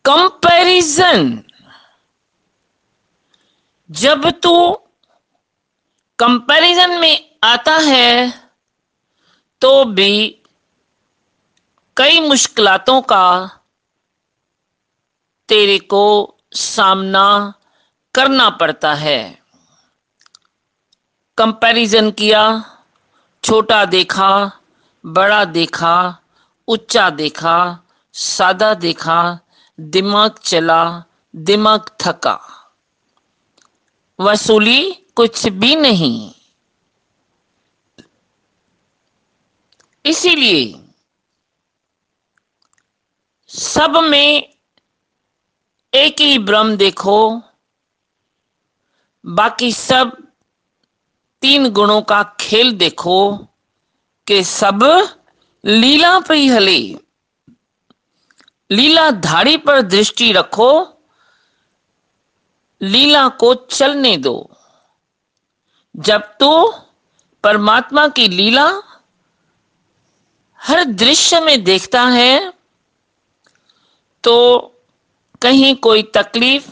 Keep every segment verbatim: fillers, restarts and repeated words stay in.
Comparison, जब तू comparison में आता है तो भी कई मुश्किलातों का तेरे को सामना करना पड़ता है। कंपैरिजन किया, छोटा देखा, बड़ा देखा, ऊंचा देखा, सादा देखा, दिमाग चला, दिमाग थका, वसूली कुछ भी नहीं। इसीलिए सब में एक ही ब्रह्म देखो, बाकी सब तीन गुणों का खेल देखो कि सब लीला पे ही हले। लीला धारी पर दृष्टि रखो, लीला को चलने दो। जब तो परमात्मा की लीला हर दृश्य में देखता है तो कहीं कोई तकलीफ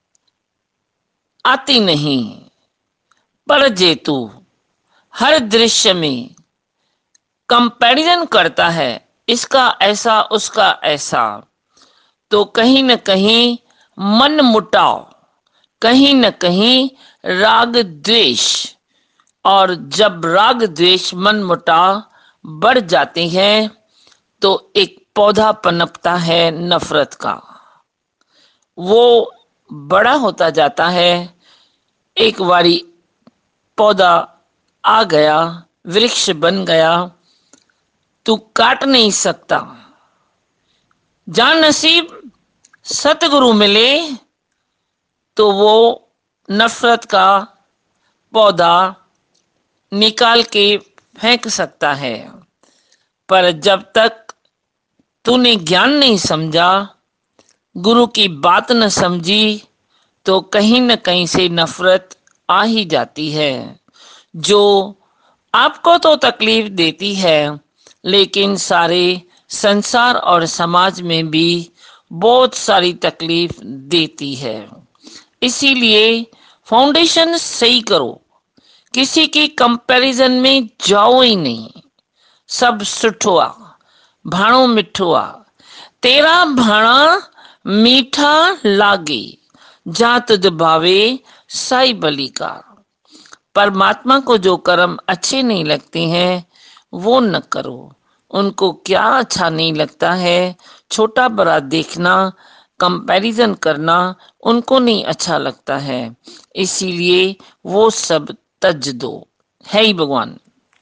आती नहीं। पर जे तू हर दृश्य में कंपैरिजन करता है, इसका ऐसा उसका ऐसा, तो कहीं न कहीं मन मुटाव, कहीं न कहीं राग द्वेष, और जब राग द्वेष मन मुटाव बढ़ जाते हैं तो एक पौधा पनपता है नफरत का। वो बड़ा होता जाता है, एक बारी पौधा आ गया, वृक्ष बन गया, तू काट नहीं सकता। जान नसीब सतगुरु मिले तो वो नफरत का पौधा निकाल के फेंक सकता है। पर जब तक तूने ज्ञान नहीं समझा, गुरु की बात न समझी, तो कहीं न कहीं से नफरत आ ही जाती है, जो आपको तो तकलीफ देती है लेकिन सारे संसार और समाज में भी बहुत सारी तकलीफ देती है। इसीलिए फाउंडेशन सही करो, किसी की कंपैरिजन में जाओ ही नहीं। सब सुठुआ भाणो मिठुआ, तेरा भाणा मीठा लागे, जात दबावे साई बली का। परमात्मा को जो कर्म अच्छे नहीं लगते हैं वो न करो। उनको क्या अच्छा नहीं लगता है, छोटा बड़ा देखना, कंपैरिजन करना उनको नहीं अच्छा लगता है। इसीलिए वो सब तज दो। है ही भगवान।